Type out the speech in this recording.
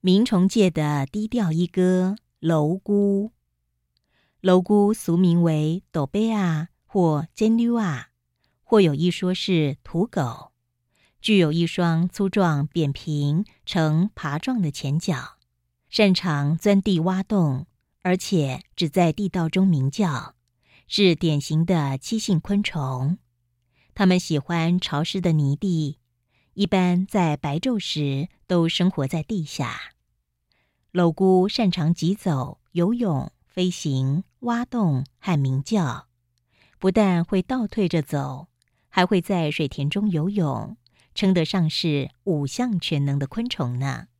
鸣虫界的低调一哥蝼蛄。蝼蛄俗名为斗贝啊或尖溜啊，或有一说是土狗，具有一双粗壮扁平呈爬状的前脚，擅长钻地挖洞，而且只在地道中鸣叫，是典型的栖性昆虫。它们喜欢潮湿的泥地，一般在白昼时都生活在地下。蝼蛄擅长疾走、游泳、飞行、挖洞和鸣叫，不但会倒退着走，还会在水田中游泳，称得上是5项全能的昆虫呢。